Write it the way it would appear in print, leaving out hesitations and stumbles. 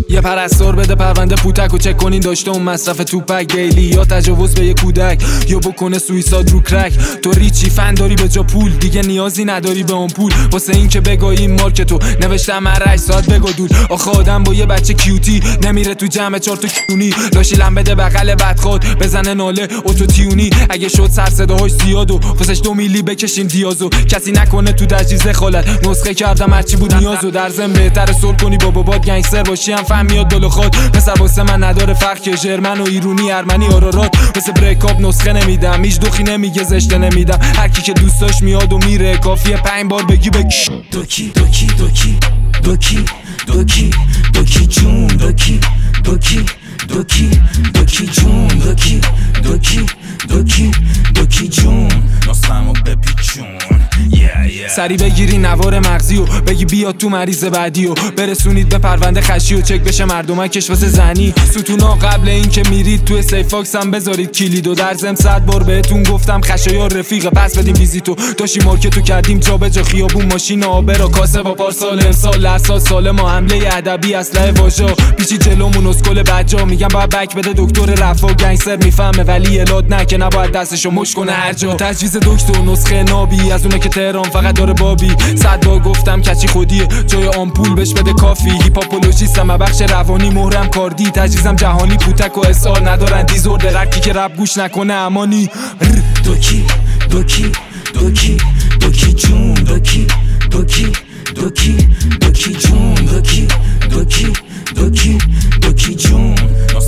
یه پرستار بده پرونده پوتک و چک کنین داشته اون مصرف توپک دیلی، یا تجاوز به یه کودک یا بکنه سویساد رو کرک. تو ریچی فن داری به جا پول، دیگه نیازی نداری به اون پول واسه این که بگایی مارکتو نوشتم هر 8 ساعت بگادول. آخه آدم با یه بچه کیوتی نمیره تو جمع 4 تا کیونی، لاشی لم بده بغل بدخواد بزنه ناله اوتو تیونی. اگه شد سر صداهاش زیادو واسش 2 میلی بکشین دیازو، کسی نکنه تو تجهیز خالت نسخه کردم هرچی بود نیازو. در ضمن بهتره سول کنی با بابات گنگستر باشی هم فهم میاد دل خود. پسر واسه من نداره فرق که ژرمن و ایرونی ارمنی آرارات. واسه بریک اپ نسخه نمیدم، هیچ دوخی نمیگه زشته نمیدم. هر کی که دوست داشت میاد و میره، کافیه 5 بار بگی بکی دوکی دوکی دوکی دوکی دوکی دوکی جون دوکی دوکی دوکی دوکی جون دوکی دوکی دوکی دوکی جون نصفمو بپیچون. سری بگیری نوار مغزی و بگی بیاد تو مریض بعدی و برسونید به پرونده خشی و چک بشه مردمکش واسه زنی. ستونا قبل این که میرید تو سیف فاکس هم بذارید کلیدو. در ضمن 100 بار بهتون گفتم خشایار رفیقه پس بدیم ویزیتو. داشتیم مارکتو کردیم جا به جا، خیابون ماشین آبرا کاسه با پارسال امسال اساس سال ما حمله ادبی اسلحه واژا پیچی جلومون اسکل بجا. میگم باید بک بده دکتر رفا گنگستر میفهمه ولی الاد نه که نباید دستشو مش کنه هر جا. تجویز دکتر نسخه نابی از اونه که تهران فقط داره بابی. 100 بار گفتم کچی خودیه جای آمپول بهش بده کافی. هیپاپولوژیستم بخش روانی مهرم کاردی تجویزم جهانی پوتک و اسار ندارن دیزورد رکی که رپ گوش نکنه امانی. دوکی دوکی دوکی دوکی جون دوکی دوکی دوکی دوکی جون دوکی دوکی دوکی دوکی جون